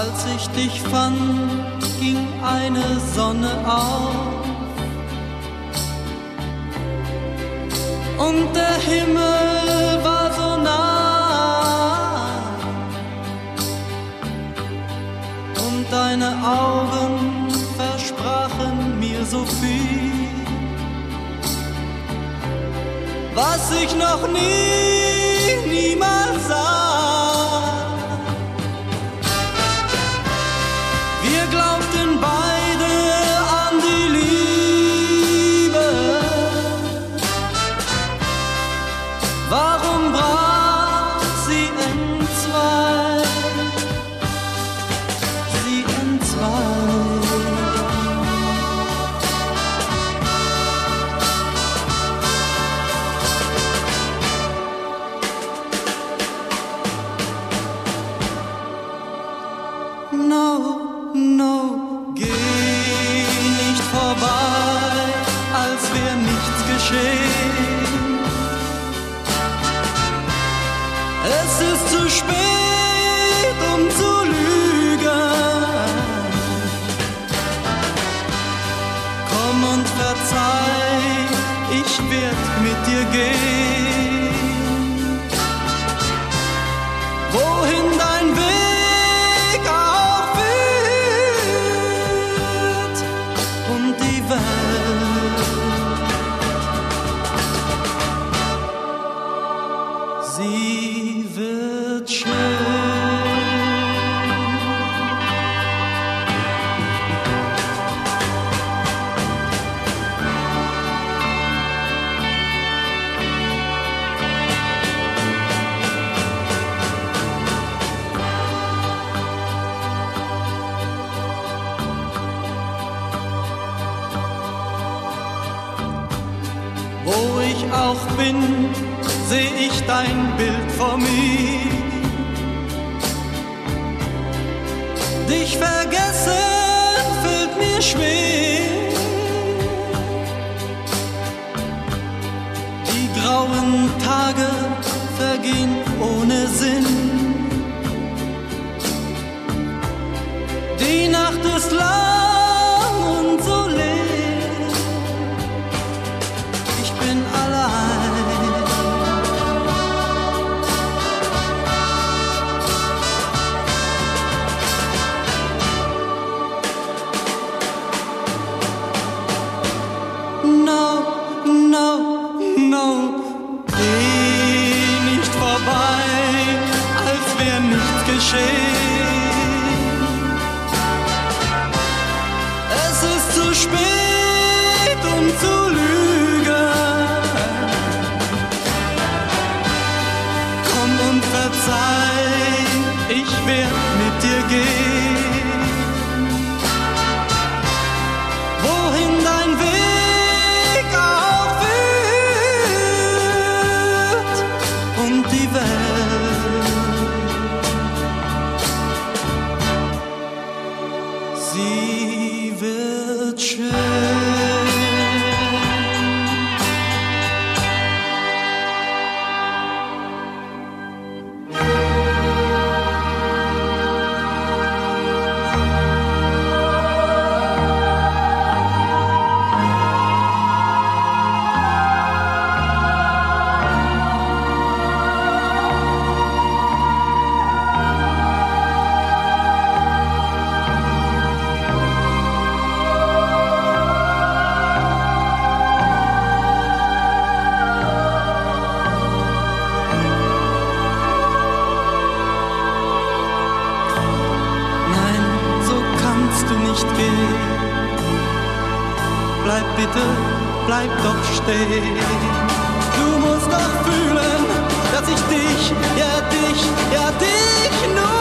Als ich dich fand, ging eine Sonne auf und der Himmel war so nah und deine Augen versprachen mir so viel, was ich noch niemals sah. Wir glaubten beide an die Liebe. Warum brach sie entzwei? Sie entzwei. No, no, geh nicht vorbei, als wär nichts geschehen. Es ist zu spät, um zu lügen. Komm und verzeih, ich werd mit dir gehen. Wohin dein Weg sie wird schön. Wo ich auch bin, seh ich dein Bild vor mir. Dich vergessen fällt mir schwer. Die grauen Tage vergehen ohne Sinn. Die Nacht ist lang und so leer. Ich bin allein. No, geh nicht vorbei, als wär nichts geschehen. Es ist zu spät, um zu lügen. Komm und verzeih, ich werd mit dir gehen. Wohin dein Weg die Welt, sie wird schön. Bleib bitte, bleib doch stehen. Du musst doch fühlen, dass ich dich, ja dich nur